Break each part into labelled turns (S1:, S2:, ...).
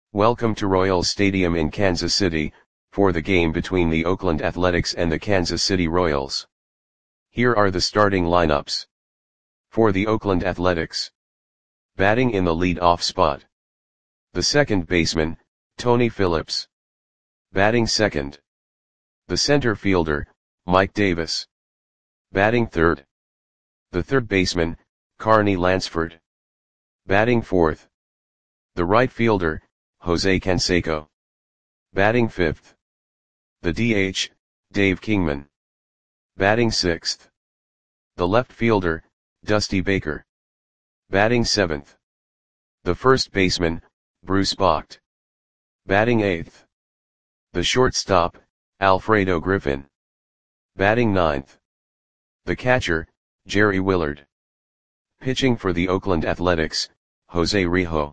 S1: Welcome to Royals Stadium in Kansas City, for the game between the Oakland Athletics and the Kansas City Royals. Here are the starting lineups. For the Oakland Athletics. Batting in the lead-off spot. The second baseman, Tony Phillips. Batting second. The center fielder, Mike Davis. Batting third. The third baseman, Carney Lansford. Batting fourth. The right fielder, Jose Canseco. Batting fifth. The DH, Dave Kingman. Batting sixth. The left fielder, Dusty Baker. Batting seventh. The first baseman, Bruce Bocht. Batting eighth. The shortstop, Alfredo Griffin. Batting ninth. The catcher, Jerry Willard. Pitching for the Oakland Athletics, Jose Rijo.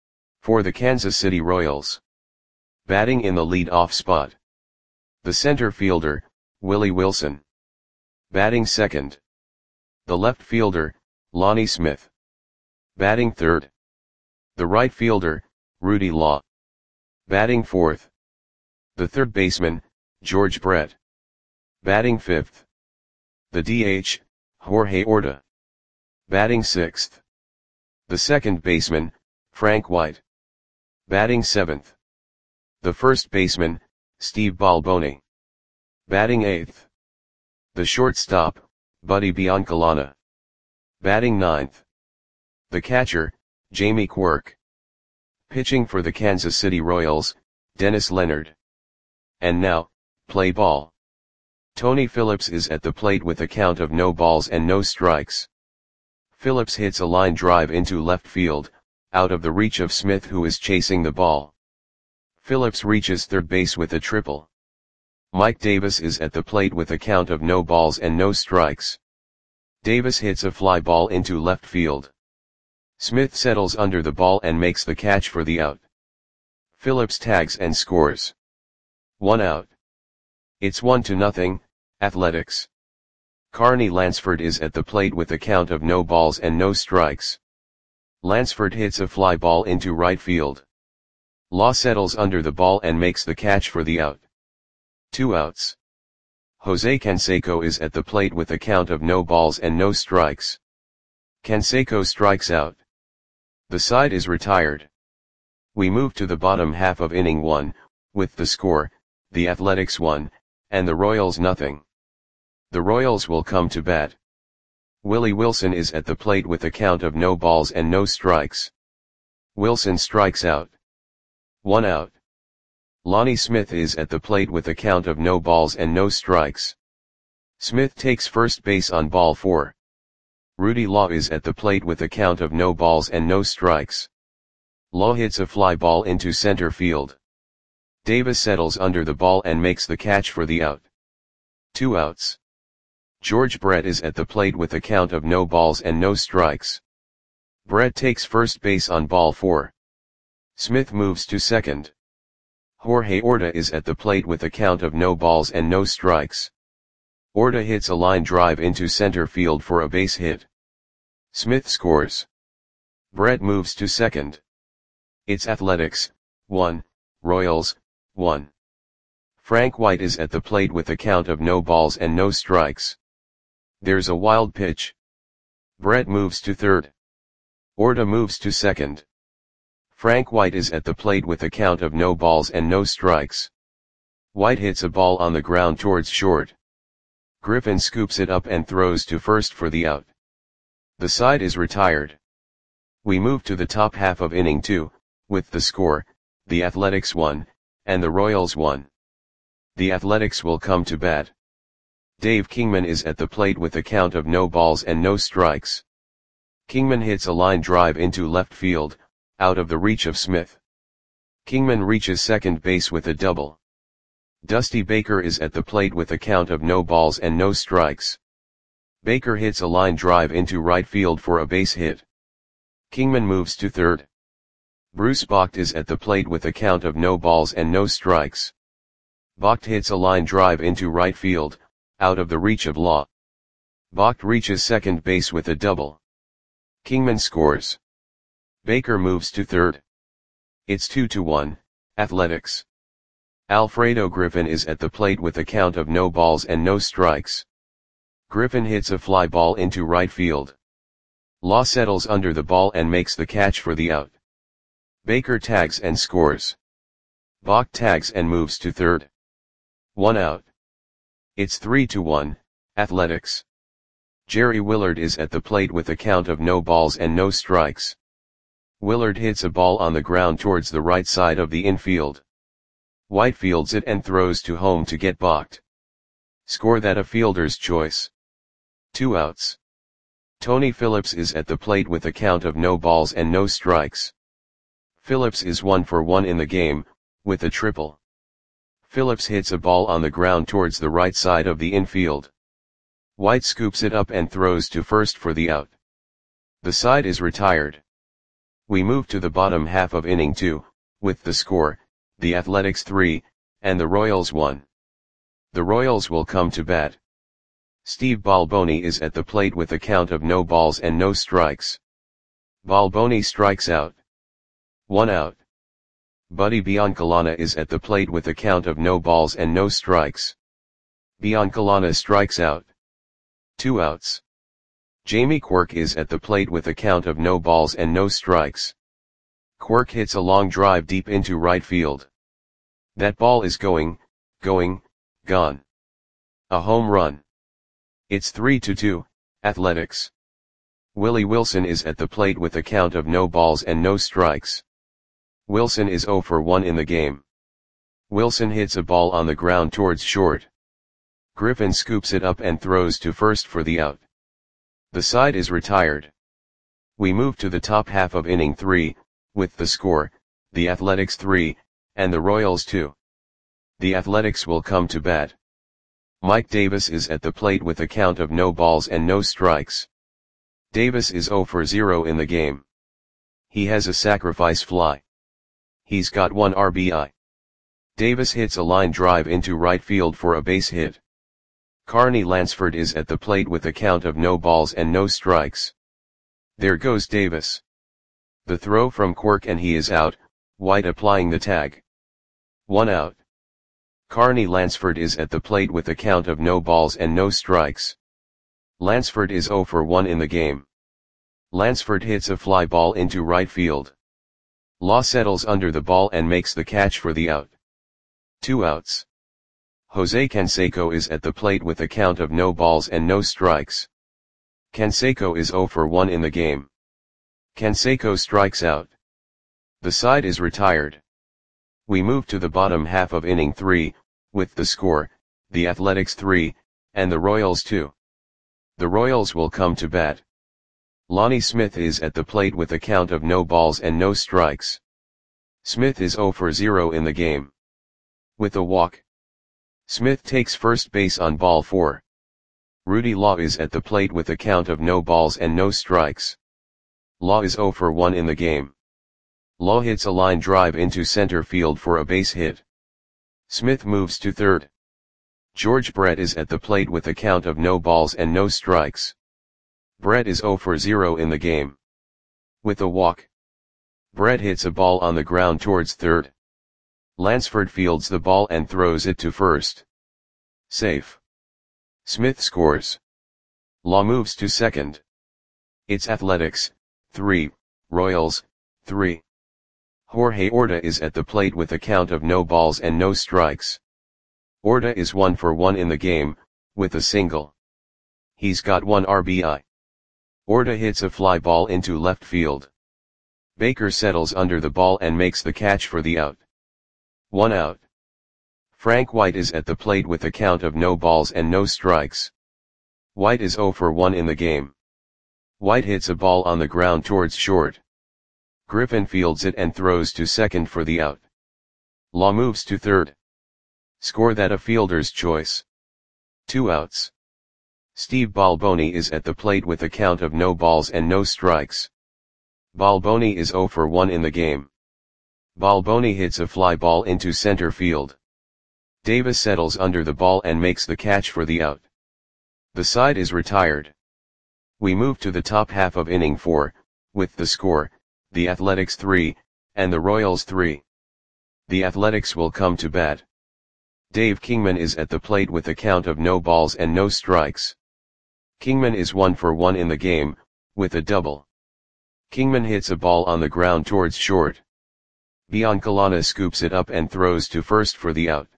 S1: For the Kansas City Royals. Batting in the lead-off spot. The center fielder, Willie Wilson. Batting second. The left fielder, Lonnie Smith. Batting third. The right fielder, Rudy Law. Batting fourth. The third baseman, George Brett. Batting fifth. The DH, Jorge Orta. Batting sixth. The second baseman, Frank White. Batting seventh. The first baseman, Steve Balboni. Batting eighth. The shortstop, Buddy Biancalana. Batting ninth. The catcher, Jamie Quirk. Pitching for the Kansas City Royals, Dennis Leonard. And now, play ball. Tony Phillips is at the plate with a count of no balls and no strikes. Phillips hits a line drive into left field, out of the reach of Smith, who is chasing the ball. Phillips reaches third base with a triple. Mike Davis is at the plate with a count of no balls and no strikes. Davis hits a fly ball into left field. Smith settles under the ball and makes the catch for the out. Phillips tags and scores. 1 out. It's 1-0, Athletics. Carney Lansford is at the plate with a count of no balls and no strikes. Lansford hits a fly ball into right field. Law settles under the ball and makes the catch for the out. 2 outs. Jose Canseco is at the plate with a count of no balls and no strikes. Canseco strikes out. The side is retired. We move to the bottom half of inning 1, with the score, the Athletics 1, and the Royals 0. The Royals will come to bat. Willie Wilson is at the plate with a count of no balls and no strikes. Wilson strikes out. 1 out. Lonnie Smith is at the plate with a count of no balls and no strikes. Smith takes first base on ball 4. Rudy Law is at the plate with a count of no balls and no strikes. Law hits a fly ball into center field. Davis settles under the ball and makes the catch for the out. 2 outs. George Brett is at the plate with a count of no balls and no strikes. Brett takes first base on ball 4. Smith moves to second. Jorge Orta is at the plate with a count of no balls and no strikes. Orta hits a line drive into center field for a base hit. Smith scores. Brett moves to second. It's Athletics, 1, Royals, 1. Frank White is at the plate with a count of no balls and no strikes. There's a wild pitch. Brett moves to third. Orta moves to second. Frank White is at the plate with a count of no balls and no strikes. White hits a ball on the ground towards short. Griffin scoops it up and throws to first for the out. The side is retired. We move to the top half of inning 2, with the score, the Athletics 1, and the Royals 1. The Athletics will come to bat. Dave Kingman is at the plate with a count of no balls and no strikes. Kingman hits a line drive into left field, out of the reach of Smith. Kingman reaches second base with a double. Dusty Baker is at the plate with a count of no balls and no strikes. Baker hits a line drive into right field for a base hit. Kingman moves to third. Bruce Bocht is at the plate with a count of no balls and no strikes. Bocht hits a line drive into right field, out of the reach of Law. Bocht reaches second base with a double. Kingman scores. Baker moves to third. It's 2-1, Athletics. Alfredo Griffin is at the plate with a count of no balls and no strikes. Griffin hits a fly ball into right field. Law settles under the ball and makes the catch for the out. Baker tags and scores. Bach tags and moves to third. 1 out. It's 3-1, Athletics. Jerry Willard is at the plate with a count of no balls and no strikes. Willard hits a ball on the ground towards the right side of the infield. White fields it and throws to home to get balked. Score that a fielder's choice. 2 outs. Tony Phillips is at the plate with a count of no balls and no strikes. Phillips is 1 for 1 in the game, with a triple. Phillips hits a ball on the ground towards the right side of the infield. White scoops it up and throws to first for the out. The side is retired. We move to the bottom half of inning 2, with the score, the Athletics 3, and the Royals 1. The Royals will come to bat. Steve Balboni is at the plate with a count of no balls and no strikes. Balboni strikes out. 1 out. Buddy Biancalana is at the plate with a count of no balls and no strikes. Biancalana strikes out. 2 outs. Jamie Quirk is at the plate with a count of no balls and no strikes. Quirk hits a long drive deep into right field. That ball is gone. A home run. It's 3-2, Athletics. Willie Wilson is at the plate with a count of no balls and no strikes. Wilson is 0 for 1 in the game. Wilson hits a ball on the ground towards short. Griffin scoops it up and throws to first for the out. The side is retired. We move to the top half of inning 3, with the score, the Athletics 3, and the Royals 2. The Athletics will come to bat. Mike Davis is at the plate with a count of no balls and no strikes. Davis is 0 for 0 in the game. He has a sacrifice fly. He's got 1 RBI. Davis hits a line drive into right field for a base hit. Carney Lansford is at the plate with a count of no balls and no strikes. There goes Davis. The throw from Quirk and he is out, White applying the tag. 1 out. Carney Lansford is at the plate with a count of no balls and no strikes. Lansford is 0 for 1 in the game. Lansford hits a fly ball into right field. Law settles under the ball and makes the catch for the out. 2 outs. Jose Canseco is at the plate with a count of no balls and no strikes. Canseco is 0 for 1 in the game. Canseco strikes out. The side is retired. We move to the bottom half of inning 3, with the score, the Athletics 3, and the Royals 2. The Royals will come to bat. Lonnie Smith is at the plate with a count of no balls and no strikes. Smith is 0 for 0 in the game. With a walk. Smith takes first base on ball 4. Rudy Law is at the plate with a count of no balls and no strikes. Law is 0 for 1 in the game. Law hits a line drive into center field for a base hit. Smith moves to third. George Brett is at the plate with a count of no balls and no strikes. Brett is 0 for 0 in the game. With a walk. Brett hits a ball on the ground towards third. Lansford fields the ball and throws it to first. Safe. Smith scores. Law moves to second. It's Athletics, 3, Royals, 3. Jorge Orta is at the plate with a count of no balls and no strikes. Orta is 1 for 1 in the game, with a single. He's got 1 RBI. Orta hits a fly ball into left field. Baker settles under the ball and makes the catch for the out. 1 out. Frank White is at the plate with a count of no balls and no strikes. White is 0 for 1 in the game. White hits a ball on the ground towards short. Griffin fields it and throws to second for the out. Law moves to third. Score that a fielder's choice. 2 outs. Steve Balboni is at the plate with a count of no balls and no strikes. Balboni is 0 for 1 in the game. Balboni hits a fly ball into center field. Davis settles under the ball and makes the catch for the out. The side is retired. We move to the top half of inning 4, with the score, the Athletics 3, and the Royals 3. The Athletics will come to bat. Dave Kingman is at the plate with a count of no balls and no strikes. Kingman is 1 for 1 in the game, with a double. Kingman hits a ball on the ground towards short. Biancalana scoops it up and throws to first for the out.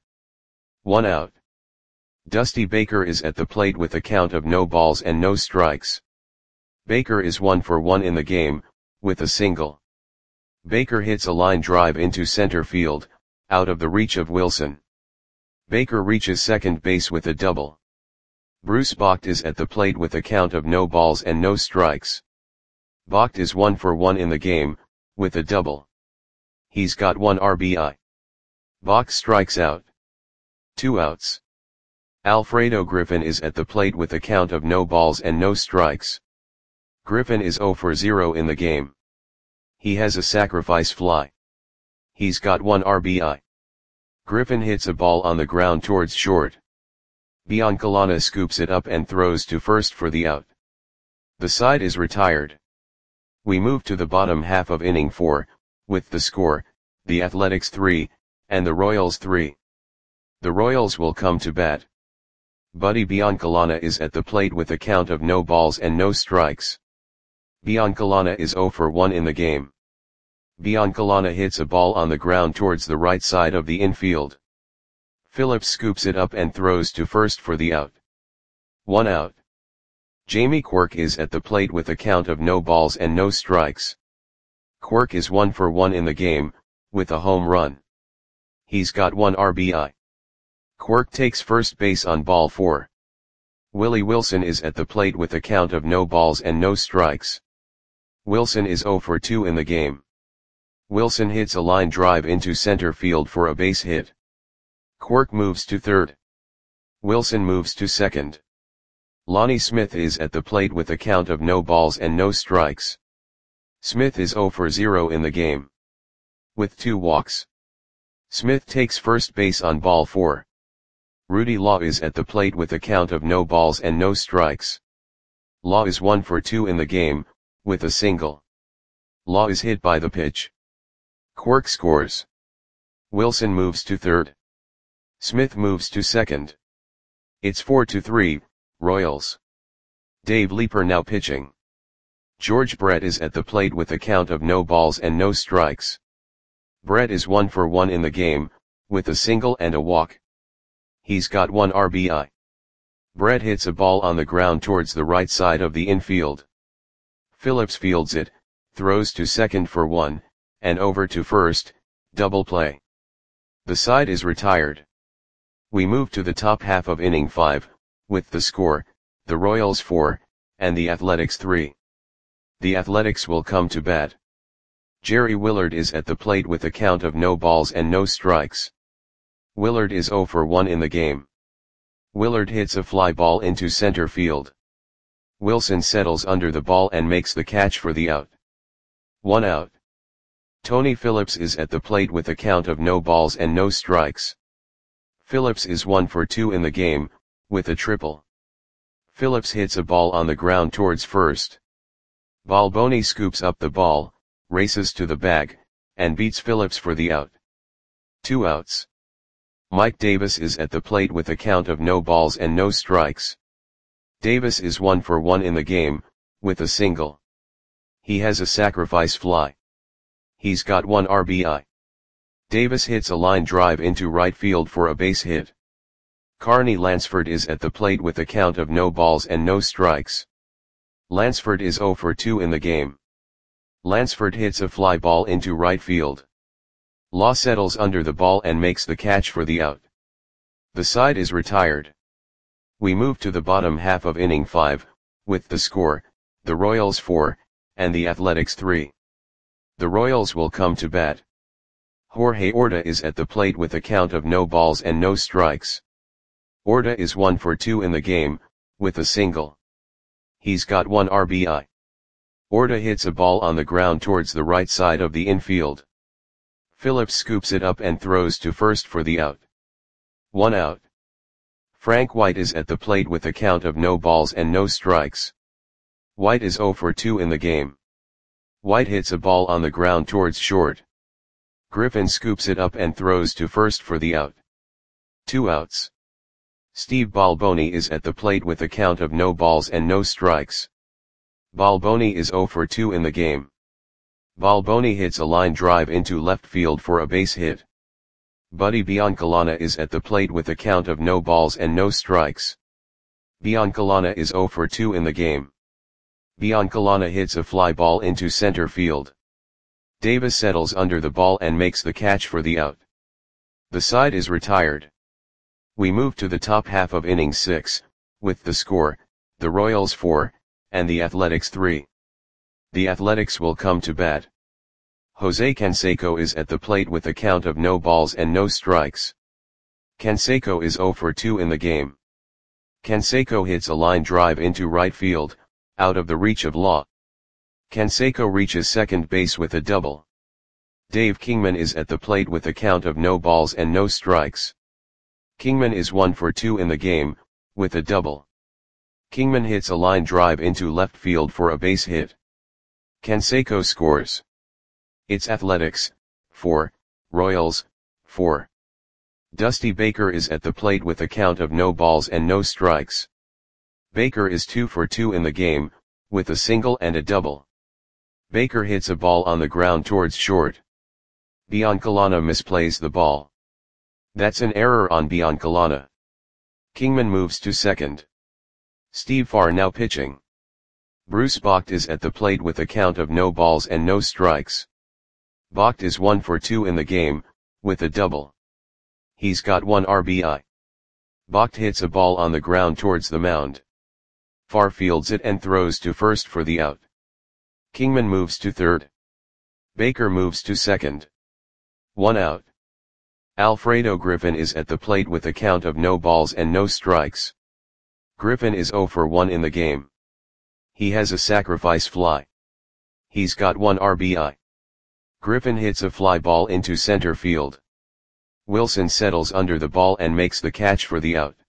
S1: 1 out. Dusty Baker is at the plate with a count of no balls and no strikes. Baker is 1 for 1 in the game, with a single. Baker hits a line drive into center field, out of the reach of Wilson. Baker reaches second base with a double. Bruce Bocht is at the plate with a count of no balls and no strikes. Bocht is 1 for 1 in the game, with a double. He's got 1 RBI. Bocht strikes out. 2 outs. Alfredo Griffin is at the plate with a count of no balls and no strikes. Griffin is 0 for 0 in the game. He has a sacrifice fly. He's got 1 RBI. Griffin hits a ball on the ground towards short. Biancalana scoops it up and throws to first for the out. The side is retired. We move to the bottom half of inning 4, with the score, the Athletics 3, and the Royals 3. The Royals will come to bat. Buddy Biancalana is at the plate with a count of no balls and no strikes. Biancalana is 0 for 1 in the game. Biancalana hits a ball on the ground towards the right side of the infield. Phillips scoops it up and throws to first for the out. 1 out. Jamie Quirk is at the plate with a count of no balls and no strikes. Quirk is 1 for 1 in the game, with a home run. He's got 1 RBI. Quirk takes first base on ball 4. Willie Wilson is at the plate with a count of no balls and no strikes. Wilson is 0 for 2 in the game. Wilson hits a line drive into center field for a base hit. Quirk moves to third. Wilson moves to second. Lonnie Smith is at the plate with a count of no balls and no strikes. Smith is 0 for 0 in the game. With 2 walks. Smith takes first base on ball 4. Rudy Law is at the plate with a count of no balls and no strikes. Law is 1 for 2 in the game, with a single. Law is hit by the pitch. Quirk scores. Wilson moves to third. Smith moves to second. It's 4-3, Royals. Dave Leeper now pitching. George Brett is at the plate with a count of no balls and no strikes. Brett is 1 for 1 in the game, with a single and a walk. He's got 1 RBI. Brett hits a ball on the ground towards the right side of the infield. Phillips fields it, throws to second for 1, and over to first, double play. The side is retired. We move to the top half of inning 5, with the score, the Royals 4, and the Athletics 3. The Athletics will come to bat. Jerry Willard is at the plate with a count of no balls and no strikes. Willard is 0 for 1 in the game. Willard hits a fly ball into center field. Wilson settles under the ball and makes the catch for the out. 1 out. Tony Phillips is at the plate with a count of no balls and no strikes. Phillips is 1 for 2 in the game, with a triple. Phillips hits a ball on the ground towards first. Balboni scoops up the ball, races to the bag, and beats Phillips for the out. 2 outs. Mike Davis is at the plate with a count of no balls and no strikes. Davis is 1 for 1 in the game, with a single. He has a sacrifice fly. He's got 1 RBI. Davis hits a line drive into right field for a base hit. Carney Lansford is at the plate with a count of no balls and no strikes. Lansford is 0 for 2 in the game. Lansford hits a fly ball into right field. Law settles under the ball and makes the catch for the out. The side is retired. We move to the bottom half of inning 5, with the score, the Royals 4, and the Athletics 3. The Royals will come to bat. Jorge Orta is at the plate with a count of no balls and no strikes. Orta is 1 for 2 in the game, with a single. He's got 1 RBI. Orta hits a ball on the ground towards the right side of the infield. Phillips scoops it up and throws to first for the out. 1 out. Frank White is at the plate with a count of no balls and no strikes. White is 0 for 2 in the game. White hits a ball on the ground towards short. Griffin scoops it up and throws to first for the out. 2 outs. Steve Balboni is at the plate with a count of no balls and no strikes. Balboni is 0 for 2 in the game. Balboni hits a line drive into left field for a base hit. Buddy Biancalana is at the plate with a count of no balls and no strikes. Biancalana is 0 for 2 in the game. Biancalana hits a fly ball into center field. Davis settles under the ball and makes the catch for the out. The side is retired. We move to the top half of inning 6, with the score, the Royals 4, and the Athletics 3. The Athletics will come to bat. Jose Canseco is at the plate with a count of no balls and no strikes. Canseco is 0 for 2 in the game. Canseco hits a line drive into right field, out of the reach of Law. Canseco reaches second base with a double. Dave Kingman is at the plate with a count of no balls and no strikes. Kingman is 1 for 2 in the game, with a double. Kingman hits a line drive into left field for a base hit. Canseco scores. It's Athletics, 4, Royals, 4. Dusty Baker is at the plate with a count of no balls and no strikes. Baker is 2 for 2 in the game, with a single and a double. Baker hits a ball on the ground towards short. Biancalana misplays the ball. That's an error on Biancalana. Kingman moves to second. Steve Farr now pitching. Bruce Bocht is at the plate with a count of no balls and no strikes. Bocht is 1 for 2 in the game, with a double. He's got 1 RBI. Bocht hits a ball on the ground towards the mound. Farr fields it and throws to first for the out. Kingman moves to third. Baker moves to second. 1 out. Alfredo Griffin is at the plate with a count of no balls and no strikes. Griffin is 0 for 1 in the game. He has a sacrifice fly. He's got 1 RBI. Griffin hits a fly ball into center field. Wilson settles under the ball and makes the catch for the out.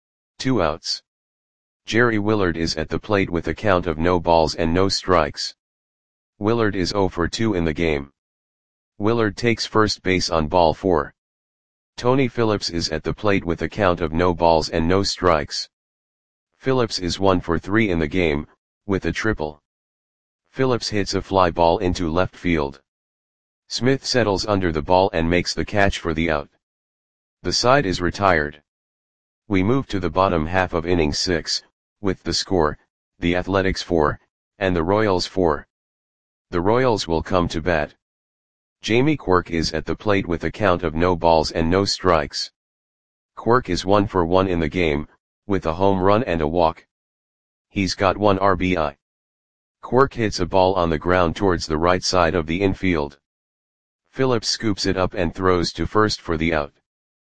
S1: 2 outs. Jerry Willard is at the plate with a count of no balls and no strikes. Willard is 0 for 2 in the game. Willard takes first base on ball 4. Tony Phillips is at the plate with a count of no balls and no strikes. Phillips is 1 for 3 in the game, with a triple. Phillips hits a fly ball into left field. Smith settles under the ball and makes the catch for the out. The side is retired. We move to the bottom half of inning 6, with the score, the Athletics 4, and the Royals 4. The Royals will come to bat. Jamie Quirk is at the plate with a count of no balls and no strikes. Quirk is 1 for 1 in the game, with a home run and a walk. He's got 1 RBI. Quirk hits a ball on the ground towards the right side of the infield. Phillips scoops it up and throws to first for the out.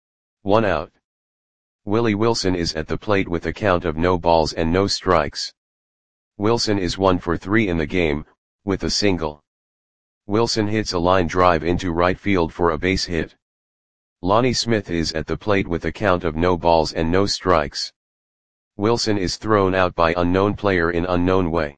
S1: 1 out. Willie Wilson is at the plate with a count of no balls and no strikes. Wilson is 1 for 3 in the game, with a single. Wilson hits a line drive into right field for a base hit. Lonnie Smith is at the plate with a count of no balls and no strikes. Wilson is thrown out by unknown player in unknown way.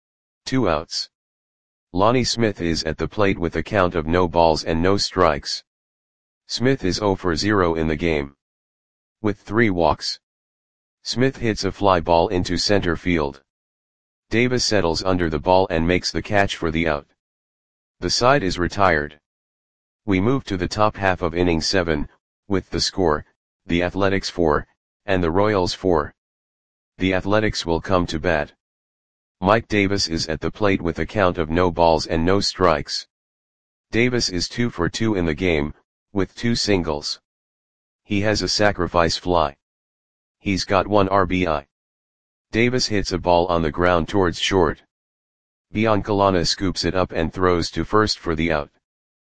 S1: 2 outs. Lonnie Smith is at the plate with a count of no balls and no strikes. Smith is 0 for 0 in the game. With 3 walks. Smith hits a fly ball into center field. Davis settles under the ball and makes the catch for the out. The side is retired. We move to the top half of inning 7, with the score, the Athletics 4, and the Royals 4. The Athletics will come to bat. Mike Davis is at the plate with a count of no balls and no strikes. Davis is 2 for 2 in the game, with 2 singles. He has a sacrifice fly. He's got 1 RBI. Davis hits a ball on the ground towards short. Biancalana scoops it up and throws to first for the out.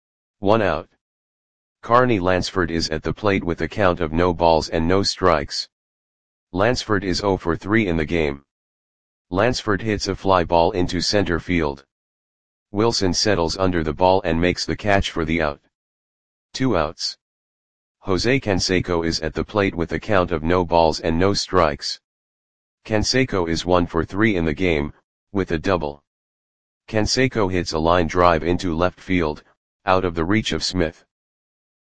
S1: 1 out. Carney Lansford is at the plate with a count of no balls and no strikes. Lansford is 0 for 3 in the game. Lansford hits a fly ball into center field. Wilson settles under the ball and makes the catch for the out. 2 outs. Jose Canseco is at the plate with a count of no balls and no strikes. Canseco is 1 for 3 in the game, with a double. Canseco hits a line drive into left field, out of the reach of Smith.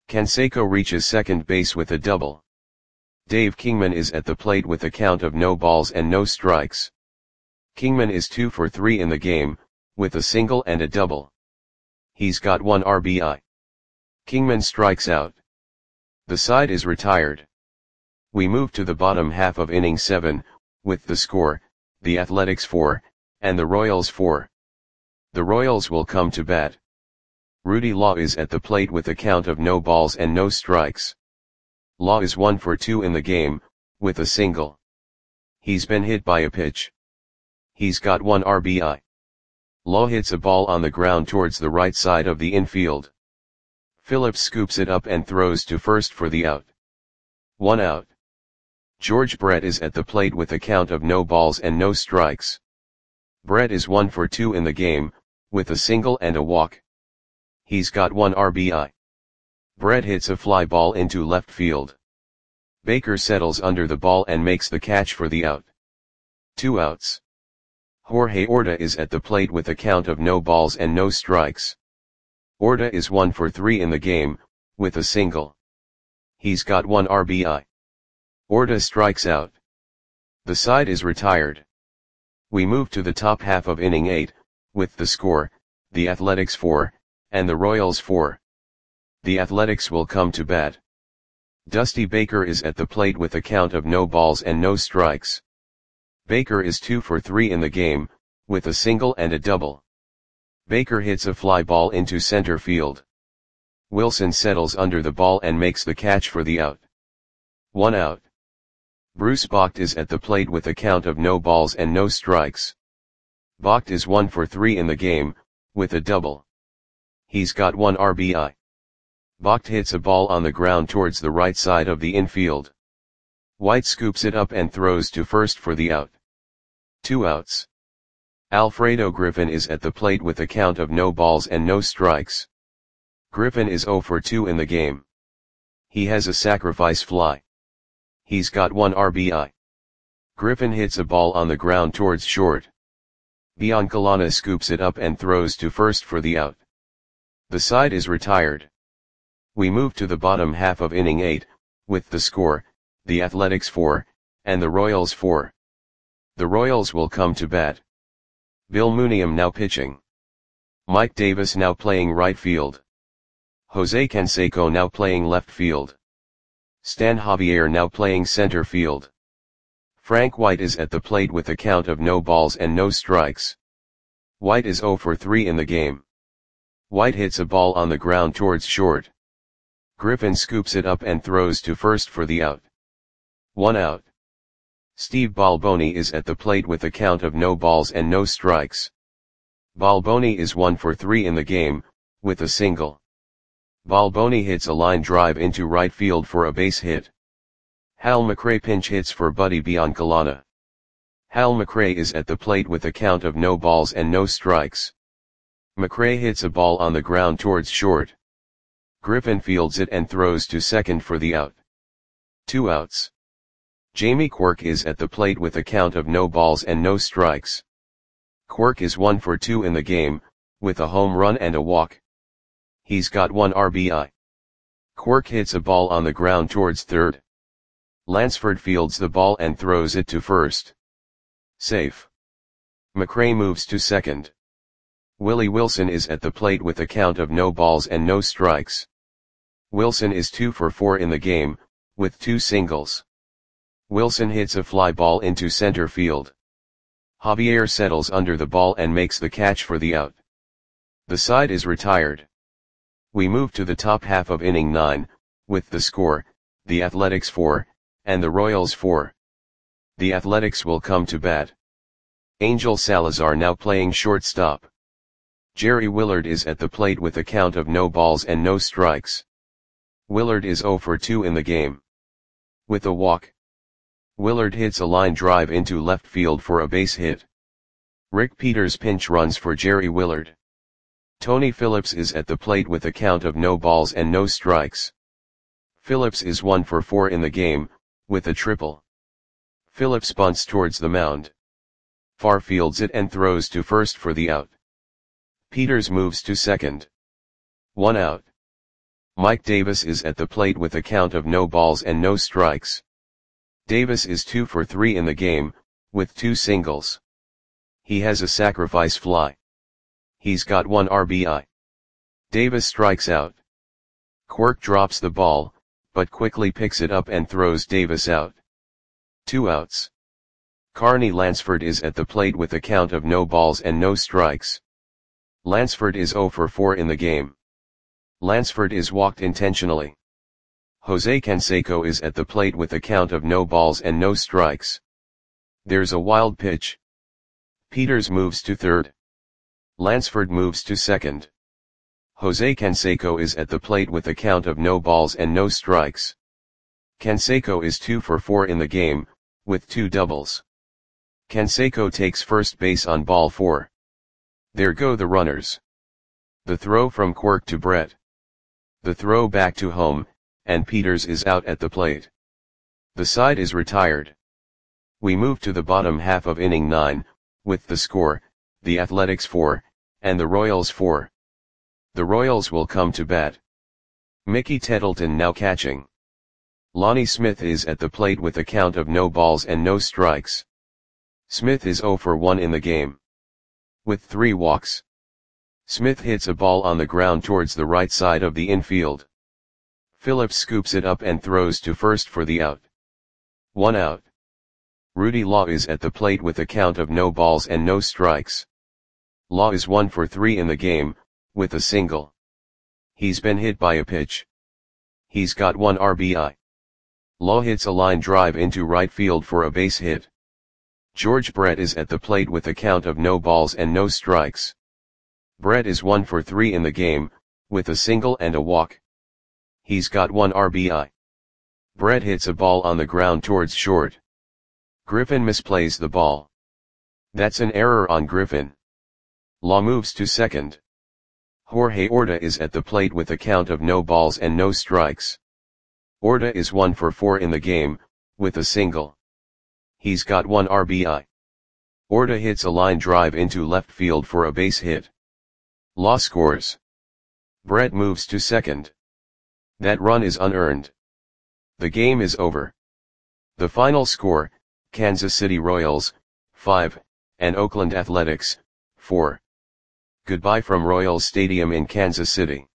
S1: Canseco reaches second base with a double. Dave Kingman is at the plate with a count of no balls and no strikes. Kingman is 2 for 3 in the game, with a single and a double. He's got 1 RBI. Kingman strikes out. The side is retired. We move to the bottom half of inning 7, with the score, the Athletics 4, and the Royals 4. The Royals will come to bat. Rudy Law is at the plate with a count of no balls and no strikes. Law is 1 for 2 in the game, with a single. He's been hit by a pitch. He's got 1 RBI. Law hits a ball on the ground towards the right side of the infield. Phillips scoops it up and throws to first for the out. 1 out. George Brett is at the plate with a count of no balls and no strikes. Brett is 1 for 2 in the game, with a single and a walk. He's got 1 RBI. Brett hits a fly ball into left field. Baker settles under the ball and makes the catch for the out. 2 outs. Jorge Orta is at the plate with a count of no balls and no strikes. Orta is 1 for 3 in the game, with a single. He's got 1 RBI. Orta strikes out. The side is retired. We move to the top half of inning 8, with the score, the Athletics 4, and the Royals 4. The Athletics will come to bat. Dusty Baker is at the plate with a count of no balls and no strikes. Baker is 2 for 3 in the game, with a single and a double. Baker hits a fly ball into center field. Wilson settles under the ball and makes the catch for the out. 1 out. Bruce Bocht is at the plate with a count of no balls and no strikes. Bocht is 1 for 3 in the game, with a double. He's got 1 RBI. Bocht hits a ball on the ground towards the right side of the infield. White scoops it up and throws to first for the out. 2 outs. Alfredo Griffin is at the plate with a count of no balls and no strikes. Griffin is 0 for 2 in the game. He has a sacrifice fly. He's got 1 RBI. Griffin hits a ball on the ground towards short. Biancalana scoops it up and throws to first for the out. The side is retired. We move to the bottom half of inning 8, with the score, the Athletics 4, and the Royals 4. The Royals will come to bat. Bill Muneum now pitching. Mike Davis now playing right field. Jose Canseco now playing left field. Stan Javier now playing center field. Frank White is at the plate with a count of no balls and no strikes. White is 0 for 3 in the game. White hits a ball on the ground towards short. Griffin scoops it up and throws to first for the out. 1 out. Steve Balboni is at the plate with a count of no balls and no strikes. Balboni is 1 for 3 in the game, with a single. Balboni hits a line drive into right field for a base hit. Hal McRae pinch hits for Buddy Biancalana. Hal McRae is at the plate with a count of no balls and no strikes. McRae hits a ball on the ground towards short. Griffin fields it and throws to second for the out. 2 outs. Jamie Quirk is at the plate with a count of no balls and no strikes. Quirk is 1 for 2 in the game, with a home run and a walk. He's got 1 RBI. Quirk hits a ball on the ground towards third. Lansford fields the ball and throws it to first. Safe. McRae moves to second. Willie Wilson is at the plate with a count of no balls and no strikes. Wilson is 2 for 4 in the game, with 2 singles. Wilson hits a fly ball into center field. Javier settles under the ball and makes the catch for the out. The side is retired. We move to the top half of inning 9, with the score, the Athletics 4, and the Royals 4. The Athletics will come to bat. Angel Salazar now playing shortstop. Jerry Willard is at the plate with a count of no balls and no strikes. Willard is 0 for 2 in the game. With a walk. Willard hits a line drive into left field for a base hit. Rick Peters pinch runs for Jerry Willard. Tony Phillips is at the plate with a count of no balls and no strikes. Phillips is 1 for 4 in the game, with a triple. Phillips bunts towards the mound. Far fields it and throws to first for the out. Peters moves to second. 1 out. Mike Davis is at the plate with a count of no balls and no strikes. Davis is 2 for 3 in the game, with 2 singles. He has a sacrifice fly. He's got 1 RBI. Davis strikes out. Quirk drops the ball, but quickly picks it up and throws Davis out. 2 outs. Carney Lansford is at the plate with a count of no balls and no strikes. Lansford is 0 for 4 in the game. Lansford is walked intentionally. Jose Canseco is at the plate with a count of no balls and no strikes. There's a wild pitch. Peters moves to third. Lansford moves to second. Jose Canseco is at the plate with a count of no balls and no strikes. Canseco is 2 for 4 in the game, with 2 doubles. Canseco takes first base on ball 4. There go the runners. The throw from Quirk to Brett. The throw back to home, and Peters is out at the plate. The side is retired. We move to the bottom half of inning 9, with the score, the Athletics 4, and the Royals 4. The Royals will come to bat. Mickey Tettleton now catching. Lonnie Smith is at the plate with a count of no balls and no strikes. Smith is 0 for 1 in the game. With 3 walks. Smith hits a ball on the ground towards the right side of the infield. Phillips scoops it up and throws to first for the out. 1 out. Rudy Law is at the plate with a count of no balls and no strikes. Law is 1 for 3 in the game, with a single. He's been hit by a pitch. He's got 1 RBI. Law hits a line drive into right field for a base hit. George Brett is at the plate with a count of no balls and no strikes. Brett is 1 for 3 in the game, with a single and a walk. He's got 1 RBI. Brett hits a ball on the ground towards short. Griffin misplays the ball. That's an error on Griffin. Law moves to second. Jorge Orta is at the plate with a count of no balls and no strikes. Orta is 1 for 4 in the game, with a single. He's got 1 RBI. Orta hits a line drive into left field for a base hit. Law scores. Brett moves to second. That run is unearned. The game is over. The final score, Kansas City Royals, 5, and Oakland Athletics, 4. Goodbye from Royals Stadium in Kansas City.